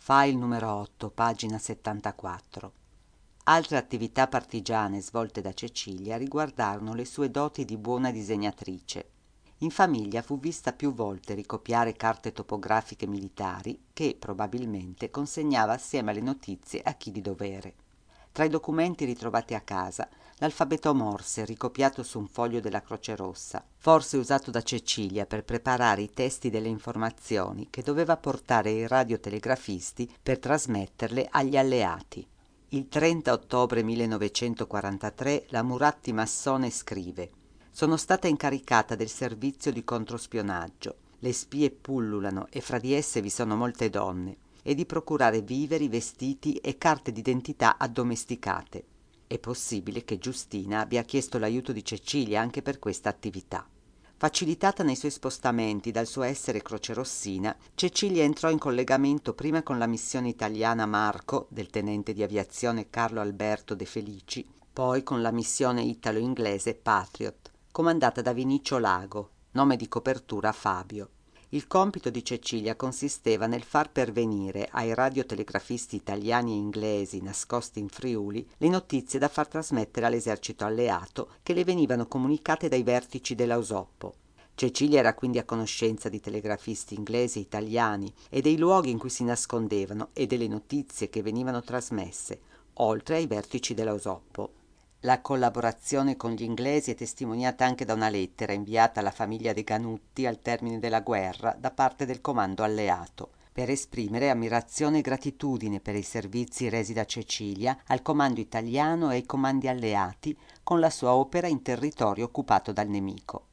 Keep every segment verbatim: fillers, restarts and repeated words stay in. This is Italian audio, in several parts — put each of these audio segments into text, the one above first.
File numero otto, pagina settantaquattro. Altre attività partigiane svolte da Cecilia riguardarono le sue doti di buona disegnatrice. In famiglia fu vista più volte ricopiare carte topografiche militari che, probabilmente, consegnava assieme alle notizie a chi di dovere. Tra i documenti ritrovati a casa, l'alfabeto Morse ricopiato su un foglio della Croce Rossa, forse usato da Cecilia per preparare i testi delle informazioni che doveva portare ai radiotelegrafisti per trasmetterle agli alleati. Il trenta ottobre millenovecentoquarantatré la Muratti Massone scrive: «Sono stata incaricata del servizio di controspionaggio. Le spie pullulano e fra di esse vi sono molte donne, e di procurare viveri, vestiti e carte d'identità addomesticate. È possibile che Giustina abbia chiesto l'aiuto di Cecilia anche per questa attività». Facilitata nei suoi spostamenti dal suo essere crocerossina, Cecilia entrò in collegamento prima con la missione italiana Marco del tenente di aviazione Carlo Alberto De Felici, poi con la missione italo-inglese Patriot, comandata da Vinicio Lago, nome di copertura Fabio. Il compito di Cecilia consisteva nel far pervenire ai radiotelegrafisti italiani e inglesi nascosti in Friuli le notizie da far trasmettere all'esercito alleato che le venivano comunicate dai vertici dell'Ausoppo. Cecilia era quindi a conoscenza di telegrafisti inglesi e italiani e dei luoghi in cui si nascondevano e delle notizie che venivano trasmesse, oltre ai vertici dell'Ausoppo. La collaborazione con gli inglesi è testimoniata anche da una lettera inviata alla famiglia De Ganutti al termine della guerra da parte del comando alleato, per esprimere ammirazione e gratitudine per i servizi resi da Cecilia al comando italiano e ai comandi alleati con la sua opera in territorio occupato dal nemico.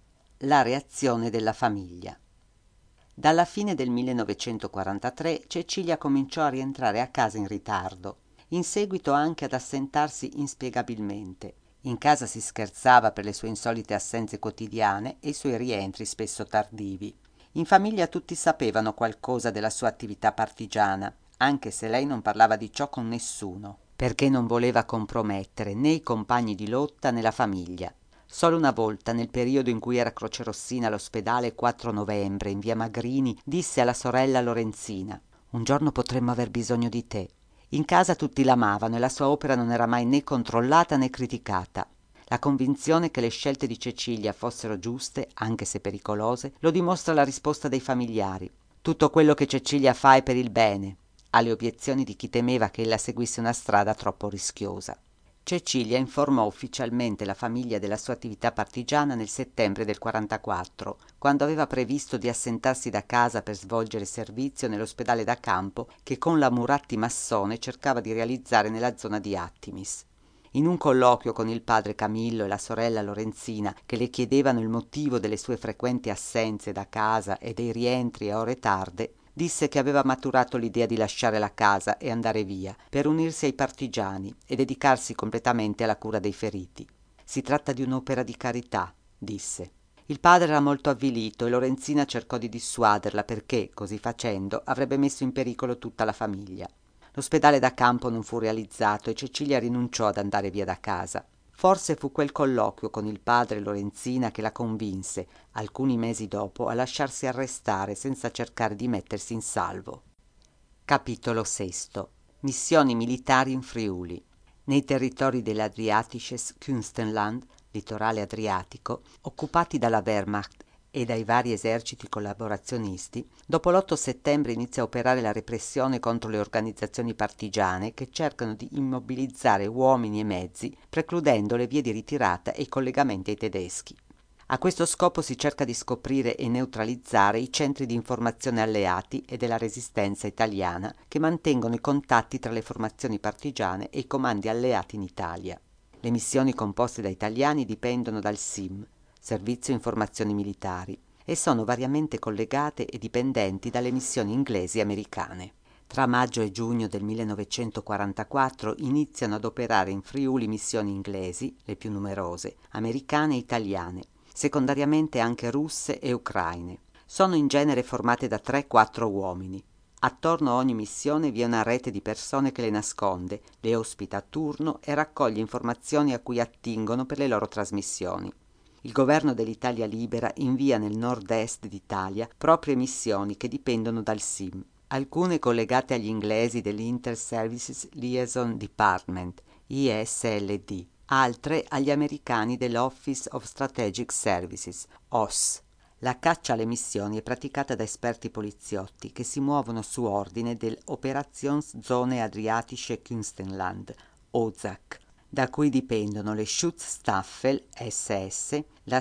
La reazione della famiglia. Dalla fine del millenovecentoquarantatré Cecilia cominciò a rientrare a casa in ritardo, in seguito anche ad assentarsi inspiegabilmente. In casa si scherzava per le sue insolite assenze quotidiane e i suoi rientri spesso tardivi. In famiglia tutti sapevano qualcosa della sua attività partigiana, anche se lei non parlava di ciò con nessuno, perché non voleva compromettere né i compagni di lotta né la famiglia. Solo una volta, nel periodo in cui era crocerossina all'ospedale quattro novembre in via Magrini, disse alla sorella Lorenzina: «Un giorno potremmo aver bisogno di te». In casa tutti l'amavano e la sua opera non era mai né controllata né criticata. La convinzione che le scelte di Cecilia fossero giuste, anche se pericolose, lo dimostra la risposta dei familiari. «Tutto quello che Cecilia fa è per il bene», alle obiezioni di chi temeva che ella seguisse una strada troppo rischiosa. Cecilia informò ufficialmente la famiglia della sua attività partigiana nel settembre del quarantaquattro, quando aveva previsto di assentarsi da casa per svolgere servizio nell'ospedale da campo che con la Muratti Massone cercava di realizzare nella zona di Attimis. In un colloquio con il padre Camillo e la sorella Lorenzina, che le chiedevano il motivo delle sue frequenti assenze da casa e dei rientri a ore tarde, disse che aveva maturato l'idea di lasciare la casa e andare via per unirsi ai partigiani e dedicarsi completamente alla cura dei feriti. «Si tratta di un'opera di carità», disse. Il padre era molto avvilito e Lorenzina cercò di dissuaderla perché, così facendo, avrebbe messo in pericolo tutta la famiglia. L'ospedale da campo non fu realizzato e Cecilia rinunciò ad andare via da casa. Forse fu quel colloquio con il padre Lorenzina che la convinse, alcuni mesi dopo, a lasciarsi arrestare senza cercare di mettersi in salvo. Capitolo sesto. Missioni militari in Friuli. Nei territori dell'Adriatisches Künstenland, litorale adriatico, occupati dalla Wehrmacht e dai vari eserciti collaborazionisti, dopo l'otto settembre inizia a operare la repressione contro le organizzazioni partigiane che cercano di immobilizzare uomini e mezzi, precludendo le vie di ritirata e i collegamenti ai tedeschi. A questo scopo si cerca di scoprire e neutralizzare i centri di informazione alleati e della resistenza italiana che mantengono i contatti tra le formazioni partigiane e i comandi alleati in Italia. Le missioni composte da italiani dipendono dal S I M, Servizio Informazioni Militari, e sono variamente collegate e dipendenti dalle missioni inglesi e americane. Tra maggio e giugno del millenovecentoquarantaquattro iniziano ad operare in Friuli missioni inglesi, le più numerose, americane e italiane, secondariamente anche russe e ucraine. Sono in genere formate da tre quattro uomini. Attorno a ogni missione vi è una rete di persone che le nasconde, le ospita a turno e raccoglie informazioni a cui attingono per le loro trasmissioni. Il governo dell'Italia libera invia nel nord-est d'Italia proprie missioni che dipendono dal S I M. alcune collegate agli inglesi dell'Inter-Services Liaison Department, I S L D, altre agli americani dell'Office of Strategic Services, O S. La caccia alle missioni è praticata da esperti poliziotti che si muovono su ordine dell'Operationszone Adriatische Küstenland, O Z A C, da cui dipendono le Schutzstaffel S S, la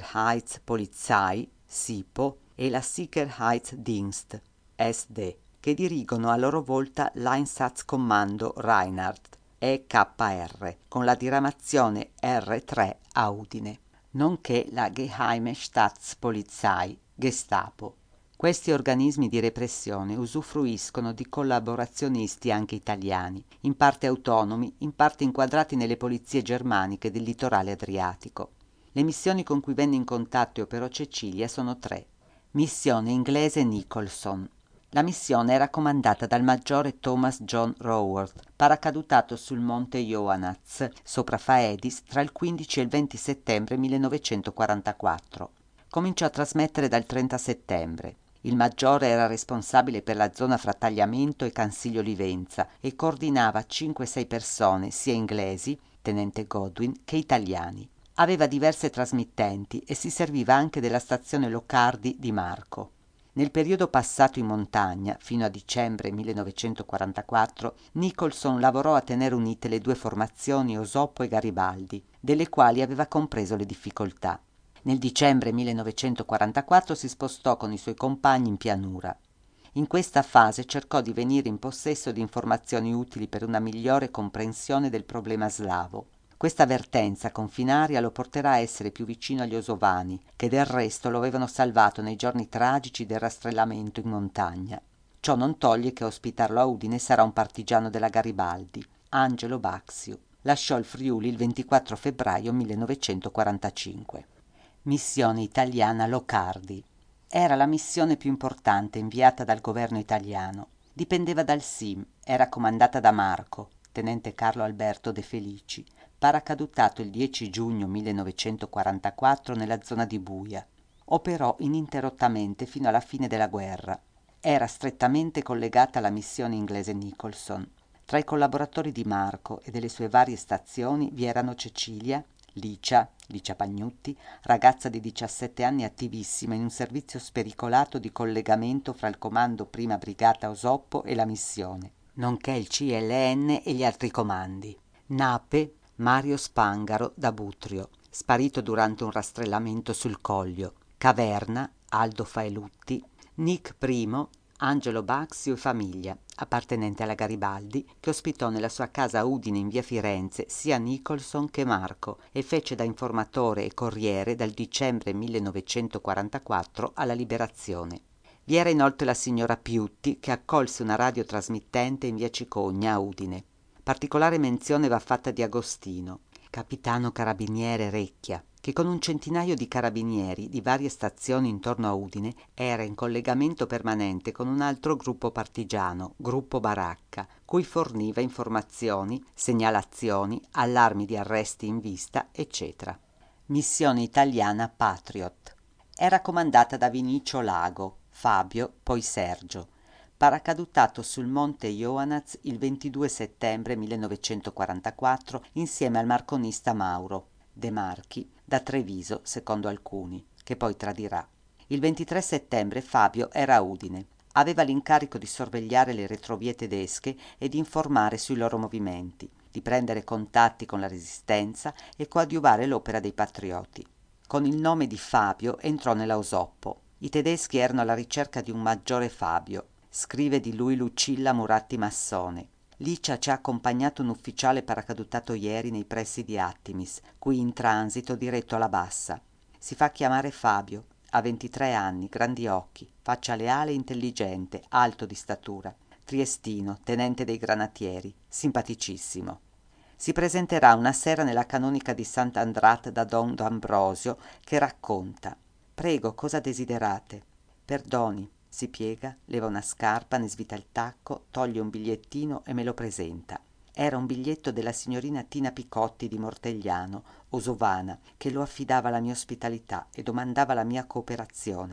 Sicherheitspolizei SIPO e la Sicherheitsdienst S D, che dirigono a loro volta l'Einsatzkommando Reinhardt E K R, con la diramazione R tre a Udine, nonché la Geheime Staatspolizei Gestapo. Questi organismi di repressione usufruiscono di collaborazionisti anche italiani, in parte autonomi, in parte inquadrati nelle polizie germaniche del litorale adriatico. Le missioni con cui venne in contatto e operò Cecilia sono tre. Missione inglese Nicholson. La missione era comandata dal maggiore Thomas John Raworth, paracadutato sul monte Johannes, sopra Faedis, tra il quindici e il venti settembre millenovecentoquarantaquattro. Cominciò a trasmettere dal trenta settembre. Il maggiore era responsabile per la zona fra Tagliamento e Cansiglio Livenza e coordinava cinque sei persone, sia inglesi, tenente Godwin, che italiani. Aveva diverse trasmittenti e si serviva anche della stazione Locardi di Marco. Nel periodo passato in montagna, fino a dicembre millenovecentoquarantaquattro, Nicholson lavorò a tenere unite le due formazioni Osoppo e Garibaldi, delle quali aveva compreso le difficoltà. Nel dicembre millenovecentoquarantaquattro si spostò con i suoi compagni in pianura. In questa fase cercò di venire in possesso di informazioni utili per una migliore comprensione del problema slavo. Questa avvertenza confinaria lo porterà a essere più vicino agli osovani, che del resto lo avevano salvato nei giorni tragici del rastrellamento in montagna. Ciò non toglie che a ospitarlo a Udine sarà un partigiano della Garibaldi, Angelo Baxio. Lasciò il Friuli il ventiquattro febbraio millenovecentoquarantacinque. Missione italiana Locardi. Era la missione più importante inviata dal governo italiano. Dipendeva dal S I M, era comandata da Marco, tenente Carlo Alberto De Felici, paracadutato il dieci giugno millenovecentoquarantaquattro nella zona di Buia. Operò ininterrottamente fino alla fine della guerra. Era strettamente collegata alla missione inglese Nicholson. Tra i collaboratori di Marco e delle sue varie stazioni vi erano Cecilia, Licia, Licia Pagnutti, ragazza di diciassette anni attivissima in un servizio spericolato di collegamento fra il comando prima brigata Osoppo e la missione, nonché il C L N e gli altri comandi. Nape Mario Spangaro da Butrio, sparito durante un rastrellamento sul Coglio. Caverna Aldo Faelutti. Nick Primo Angelo Baxio e famiglia, appartenente alla Garibaldi, che ospitò nella sua casa a Udine in via Firenze sia Nicholson che Marco e fece da informatore e corriere dal dicembre millenovecentoquarantaquattro alla Liberazione. Vi era inoltre la signora Piutti, che accolse una radiotrasmittente in via Cicogna a Udine. Particolare menzione va fatta di Agostino, capitano carabiniere Recchia, che con un centinaio di carabinieri di varie stazioni intorno a Udine era in collegamento permanente con un altro gruppo partigiano, Gruppo Baracca, cui forniva informazioni, segnalazioni, allarmi di arresti in vista, eccetera. Missione italiana Patriot. Era comandata da Vinicio Lago, Fabio, poi Sergio. Paracadutato sul monte Johannes il ventidue settembre millenovecentoquarantaquattro insieme al marconista Mauro De Marchi, da Treviso, secondo alcuni, che poi tradirà. Il ventitré settembre Fabio era a Udine. Aveva l'incarico di sorvegliare le retrovie tedesche e di informare sui loro movimenti, di prendere contatti con la resistenza e coadiuvare l'opera dei patrioti. Con il nome di Fabio entrò nella Osoppo. I tedeschi erano alla ricerca di un maggiore Fabio. Scrive di lui Lucilla Muratti Massone. Licia ci ha accompagnato un ufficiale paracadutato ieri nei pressi di Attimis, qui in transito diretto alla Bassa. Si fa chiamare Fabio, ha ventitré anni, grandi occhi, faccia leale e intelligente, alto di statura, triestino, tenente dei granatieri, simpaticissimo. Si presenterà una sera nella canonica di Sant'Andrat da Don D'Ambrosio, che racconta: «Prego, cosa desiderate?» «Perdoni». Si piega, leva una scarpa, ne svita il tacco, toglie un bigliettino e me lo presenta. Era un biglietto della signorina Tina Picotti di Mortegliano, osovana, che lo affidava alla mia ospitalità e domandava la mia cooperazione.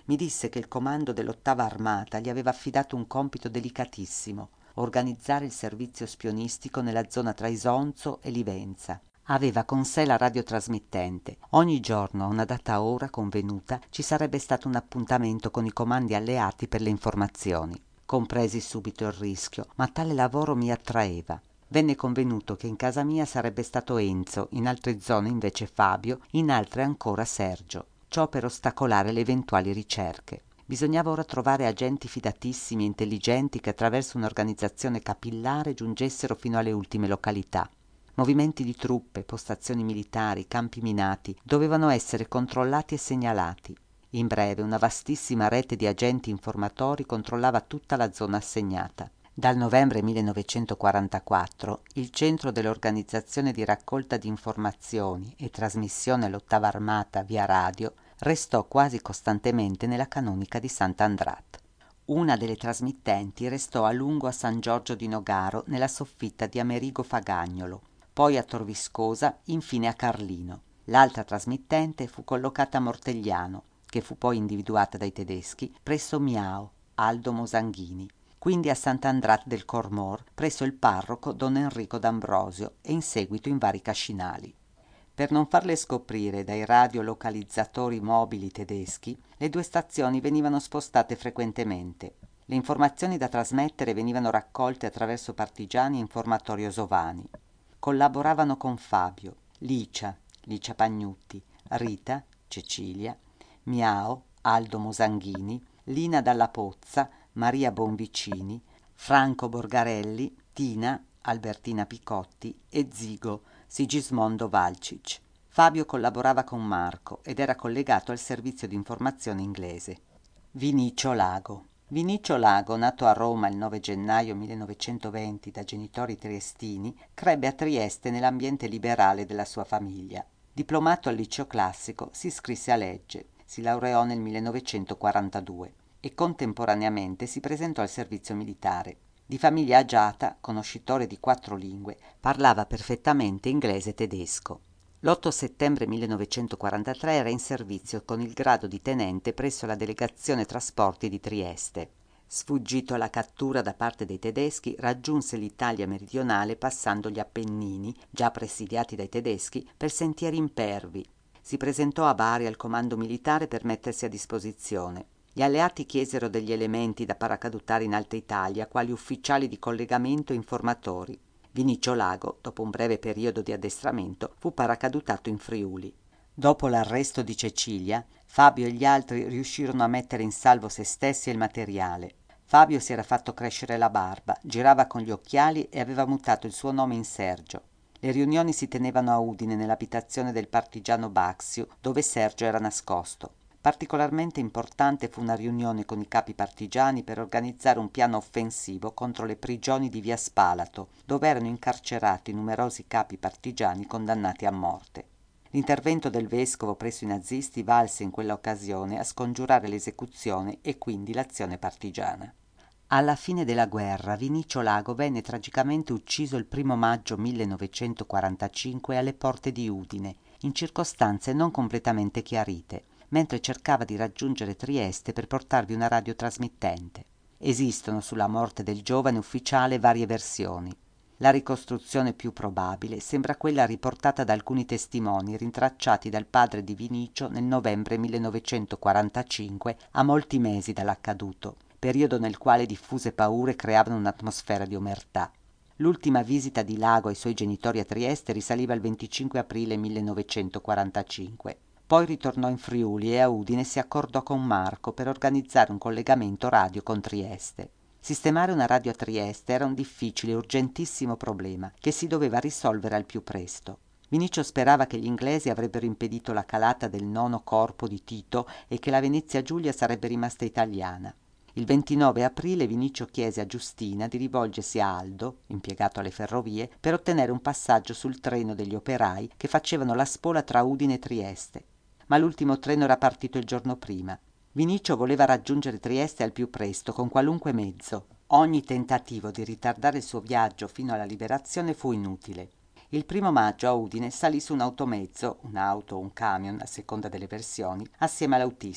mi disse che il comando dell'Ottava Armata gli aveva affidato un compito delicatissimo: organizzare il servizio spionistico nella zona tra Isonzo e Livenza. Aveva con sé la radiotrasmittente. Ogni giorno a una data ora convenuta ci sarebbe stato un appuntamento con i comandi alleati per le informazioni. Compresi subito il rischio, ma tale lavoro mi attraeva. Venne convenuto che in casa mia sarebbe stato Enzo, in altre zone invece Fabio, in altre ancora Sergio. Ciò per ostacolare le eventuali ricerche. Bisognava ora trovare agenti fidatissimi e intelligenti che attraverso un'organizzazione capillare giungessero fino alle ultime località. Movimenti di truppe, postazioni militari, campi minati dovevano essere controllati e segnalati. In breve, una vastissima rete di agenti informatori controllava tutta la zona assegnata. Dal novembre millenovecentoquarantaquattro il centro dell'organizzazione di raccolta di informazioni e trasmissione all'Ottava Armata via radio restò quasi costantemente nella canonica di Sant'Andrat. Una delle trasmittenti restò a lungo a San Giorgio di Nogaro nella soffitta di Amerigo Fagagnolo, poi a Tor Viscosa, infine a Carlino. L'altra trasmittente fu collocata a Mortegliano, che fu poi individuata dai tedeschi, presso Miao, Aldo Mosanghini, quindi a Sant'Andrat del Cormor, presso il parroco don Enrico D'Ambrosio e in seguito in vari cascinali. Per non farle scoprire dai radiolocalizzatori mobili tedeschi, le due stazioni venivano spostate frequentemente. Le informazioni da trasmettere venivano raccolte attraverso partigiani e informatori osovani. Collaboravano con Fabio, Licia, Licia Pagnutti, Rita, Cecilia, Miao, Aldo Mosanghini, Lina Dalla Pozza, Maria Bonvicini, Franco Borgarelli, Tina, Albertina Picotti e Zigo, Sigismondo Valcic. Fabio collaborava con Marco ed era collegato al servizio di informazione inglese. Vinicio Lago. Vinicio Lago, nato a Roma il nove gennaio millenovecentoventi da genitori triestini, crebbe a Trieste nell'ambiente liberale della sua famiglia. Diplomato al liceo classico, si iscrisse a legge, si laureò nel millenovecentoquarantadue e contemporaneamente si presentò al servizio militare. Di famiglia agiata, conoscitore di quattro lingue, parlava perfettamente inglese e tedesco. L'otto settembre millenovecentoquarantatré era in servizio con il grado di tenente presso la delegazione trasporti di Trieste. Sfuggito alla cattura da parte dei tedeschi, raggiunse l'Italia meridionale passando gli Appennini, già presidiati dai tedeschi, per sentieri impervi. Si presentò a Bari al comando militare per mettersi a disposizione. Gli alleati chiesero degli elementi da paracadutare in Alta Italia, quali ufficiali di collegamento e informatori. Vinicio Lago, dopo un breve periodo di addestramento, fu paracadutato in Friuli. Dopo l'arresto di Cecilia, Fabio e gli altri riuscirono a mettere in salvo se stessi e il materiale. Fabio si era fatto crescere la barba, girava con gli occhiali e aveva mutato il suo nome in Sergio. Le riunioni si tenevano a Udine, nell'abitazione del partigiano Baxio, dove Sergio era nascosto. Particolarmente importante fu una riunione con i capi partigiani per organizzare un piano offensivo contro le prigioni di via Spalato, dove erano incarcerati numerosi capi partigiani condannati a morte. L'intervento del vescovo presso i nazisti valse in quella occasione a scongiurare l'esecuzione e quindi l'azione partigiana. Alla fine della guerra Vinicio Lago venne tragicamente ucciso il primo maggio millenovecentoquarantacinque alle porte di Udine, in circostanze non completamente chiarite, mentre cercava di raggiungere Trieste per portarvi una radiotrasmittente. Esistono sulla morte del giovane ufficiale varie versioni. La ricostruzione più probabile sembra quella riportata da alcuni testimoni rintracciati dal padre di Vinicio nel novembre millenovecentoquarantacinque, a molti mesi dall'accaduto, periodo nel quale diffuse paure creavano un'atmosfera di omertà. L'ultima visita di Lago ai suoi genitori a Trieste risaliva al venticinque aprile millenovecentoquarantacinque. Poi ritornò in Friuli e a Udine si accordò con Marco per organizzare un collegamento radio con Trieste. Sistemare una radio a Trieste era un difficile e urgentissimo problema che si doveva risolvere al più presto. Vinicio sperava che gli inglesi avrebbero impedito la calata del nono corpo di Tito e che la Venezia Giulia sarebbe rimasta italiana. Il ventinove aprile Vinicio chiese a Giustina di rivolgersi a Aldo, impiegato alle ferrovie, per ottenere un passaggio sul treno degli operai che facevano la spola tra Udine e Trieste. Ma l'ultimo treno era partito il giorno prima. Vinicio voleva raggiungere Trieste al più presto, con qualunque mezzo. Ogni tentativo di ritardare il suo viaggio fino alla liberazione fu inutile. Il primo maggio a Udine salì su un automezzo, un'auto o un camion, a seconda delle versioni, assieme all'autista.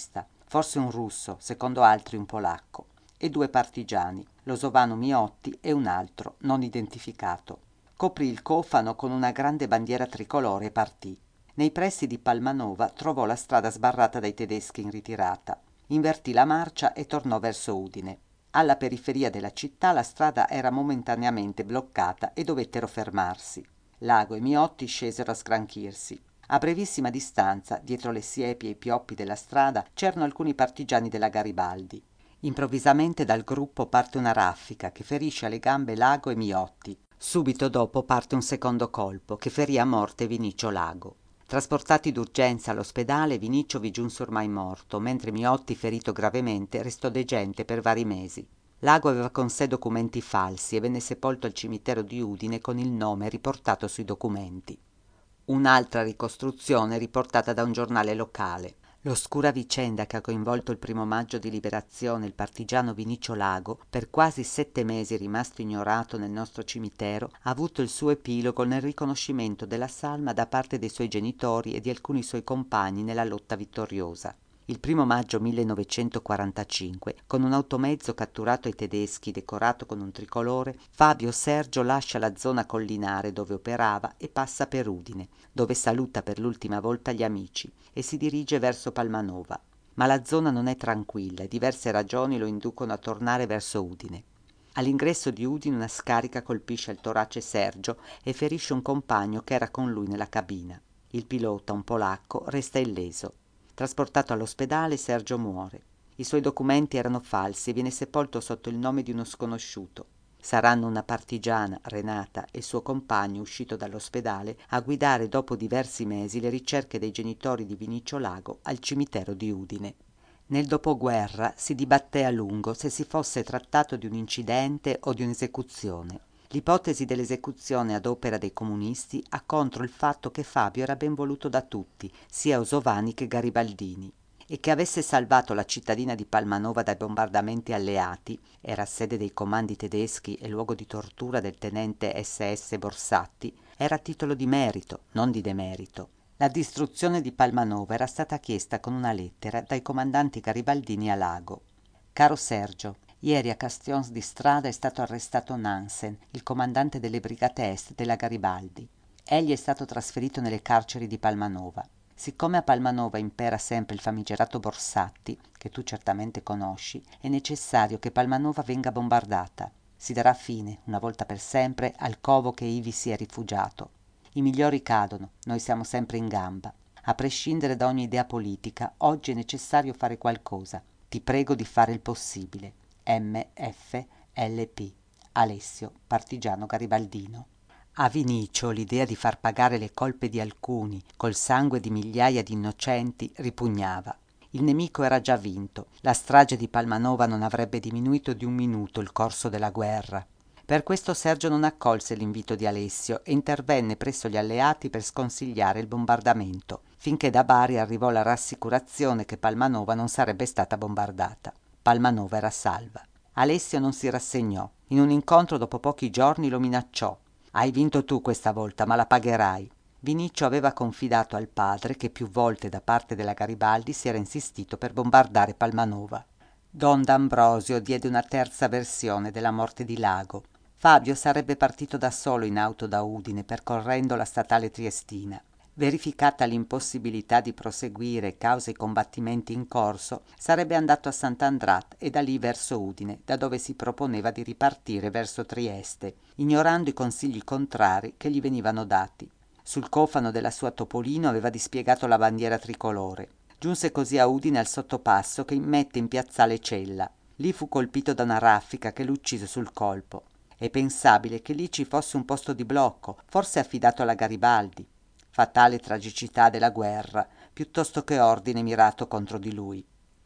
forse un russo, secondo altri un polacco, e due partigiani, Losovano Miotti e un altro, non identificato. Coprì il cofano con una grande bandiera tricolore e partì. Nei pressi di Palmanova trovò la strada sbarrata dai tedeschi in ritirata. Invertì la marcia e tornò verso Udine. Alla periferia della città la strada era momentaneamente bloccata e dovettero fermarsi. Lago e Miotti scesero a sgranchirsi. A brevissima distanza, dietro le siepi e i pioppi della strada, c'erano alcuni partigiani della Garibaldi. Improvvisamente dal gruppo parte una raffica che ferisce alle gambe Lago e Miotti. Subito dopo parte un secondo colpo che ferì a morte Vinicio Lago. Trasportati d'urgenza all'ospedale, Vinicio vi giunse ormai morto, mentre Miotti, ferito gravemente, restò degente per vari mesi. Lago aveva con sé documenti falsi e venne sepolto al cimitero di Udine con il nome riportato sui documenti. Un'altra ricostruzione riportata da un giornale locale. L'oscura vicenda che ha coinvolto il primo maggio di Liberazione il partigiano Vinicio Lago, per quasi sette mesi rimasto ignorato nel nostro cimitero, ha avuto il suo epilogo nel riconoscimento della salma da parte dei suoi genitori e di alcuni suoi compagni nella lotta vittoriosa. Il primo maggio millenovecentoquarantacinque, con un automezzo catturato ai tedeschi decorato con un tricolore, Fabio Sergio lascia la zona collinare dove operava e passa per Udine, dove saluta per l'ultima volta gli amici e si dirige verso Palmanova. Ma la zona non è tranquilla e diverse ragioni lo inducono a tornare verso Udine. All'ingresso di Udine una scarica colpisce al torace Sergio e ferisce un compagno che era con lui nella cabina. Il pilota, un polacco, resta illeso. Trasportato all'ospedale, Sergio muore. I suoi documenti erano falsi e viene sepolto sotto il nome di uno sconosciuto. Saranno una partigiana, Renata, e il suo compagno, uscito dall'ospedale, a guidare dopo diversi mesi le ricerche dei genitori di Vinicio Lago al cimitero di Udine. Nel dopoguerra si dibatté a lungo se si fosse trattato di un incidente o di un'esecuzione. L'ipotesi dell'esecuzione ad opera dei comunisti ha contro il fatto che Fabio era ben voluto da tutti, sia Osovani che Garibaldini, e che avesse salvato la cittadina di Palmanova dai bombardamenti alleati, era sede dei comandi tedeschi e luogo di tortura del tenente esse esse Borsatti, era titolo di merito, non di demerito. La distruzione di Palmanova era stata chiesta con una lettera dai comandanti garibaldini a Lago. Caro Sergio, ieri a Castions di Strada è stato arrestato Nansen, il comandante delle brigate est della Garibaldi. Egli è stato trasferito nelle carceri di Palmanova. Siccome a Palmanova impera sempre il famigerato Borsatti, che tu certamente conosci, è necessario che Palmanova venga bombardata. Si darà fine, una volta per sempre, al covo che ivi si è rifugiato. I migliori cadono, noi siamo sempre in gamba. A prescindere da ogni idea politica, oggi è necessario fare qualcosa. Ti prego di fare il possibile. M F L P Alessio, partigiano garibaldino. A Vinicio l'idea di far pagare le colpe di alcuni col sangue di migliaia di innocenti ripugnava. Il nemico era già vinto, la strage di Palmanova non avrebbe diminuito di un minuto il corso della guerra. Per questo Sergio non accolse l'invito di Alessio e intervenne presso gli alleati per sconsigliare il bombardamento, finché da Bari arrivò la rassicurazione che Palmanova non sarebbe stata bombardata. Palmanova era salva. Alessio non si rassegnò. In un incontro dopo pochi giorni lo minacciò. Hai vinto tu questa volta, ma la pagherai. Vinicio aveva confidato al padre che più volte da parte della Garibaldi si era insistito per bombardare Palmanova. Don D'Ambrosio diede una terza versione della morte di Lago. Fabio sarebbe partito da solo in auto da Udine percorrendo la statale triestina. Verificata l'impossibilità di proseguire causa i combattimenti in corso, sarebbe andato a Sant'Andrat e da lì verso Udine, da dove si proponeva di ripartire verso Trieste, ignorando i consigli contrari che gli venivano dati. Sul cofano della sua Topolino aveva dispiegato la bandiera tricolore. Giunse così a Udine al sottopasso che immette in piazzale Cella. Lì fu colpito da una raffica che lo uccise sul colpo. È pensabile che lì ci fosse un posto di blocco, forse affidato alla Garibaldi. Fatale tragicità della guerra, piuttosto che ordine mirato contro di lui.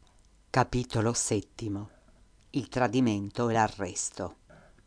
Capitolo settimo. Il tradimento e l'arresto.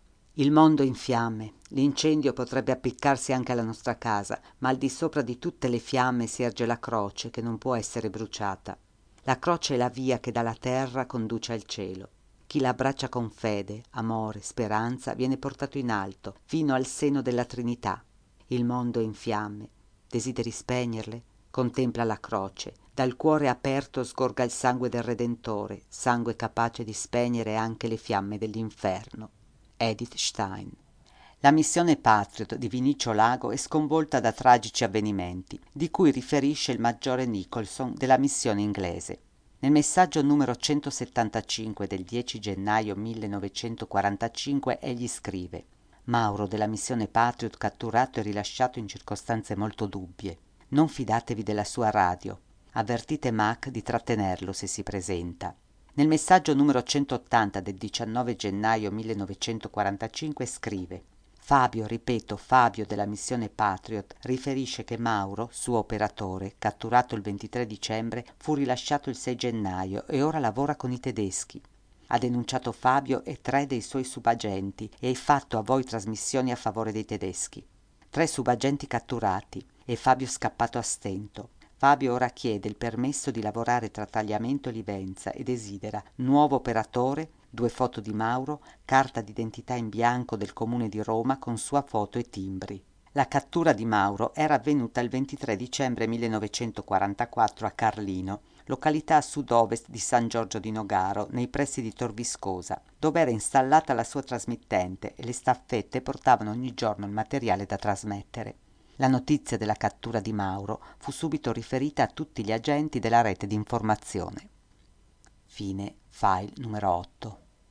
Il mondo in fiamme. L'incendio potrebbe appiccarsi anche alla nostra casa, ma al di sopra di tutte le fiamme si erge la croce che non può essere bruciata. La croce è la via che dalla terra conduce al cielo. Chi la abbraccia con fede, amore, speranza viene portato in alto, fino al seno della Trinità. Il mondo è in fiamme. Desideri spegnerle? Contempla la croce, Dal cuore aperto sgorga il sangue del Redentore, sangue capace di spegnere anche le fiamme dell'inferno. Edith Stein. La missione Patriot di Vinicio Lago è sconvolta da tragici avvenimenti, di cui riferisce il maggiore Nicholson della missione inglese. Nel messaggio numero centosettantacinque del dieci gennaio millenovecentoquarantacinque egli scrive: Mauro della missione Patriot catturato e rilasciato in circostanze molto dubbie. Non fidatevi della sua radio. Avvertite Mac di trattenerlo se si presenta. Nel messaggio numero centottanta del diciannove gennaio millenovecentoquarantacinque scrive: Fabio, ripeto, Fabio della missione Patriot riferisce che Mauro, suo operatore, catturato il ventitré dicembre, fu rilasciato il sei gennaio e ora lavora con i tedeschi. Ha denunciato Fabio e tre dei suoi subagenti e hai fatto a voi trasmissioni a favore dei tedeschi. Tre subagenti catturati e Fabio scappato a stento. Fabio ora chiede il permesso di lavorare tra Tagliamento e Livenza e desidera nuovo operatore, due foto di Mauro, carta d'identità in bianco del comune di Roma con sua foto e timbri. La cattura di Mauro era avvenuta il ventitré dicembre millenovecentoquarantaquattro a Carlino, località a sud-ovest di San Giorgio di Nogaro, nei pressi di Tor Viscosa, dove era installata la sua trasmittente e le staffette portavano ogni giorno il materiale da trasmettere. La notizia della cattura di Mauro fu subito riferita a tutti gli agenti della rete di informazione. Fine file numero otto.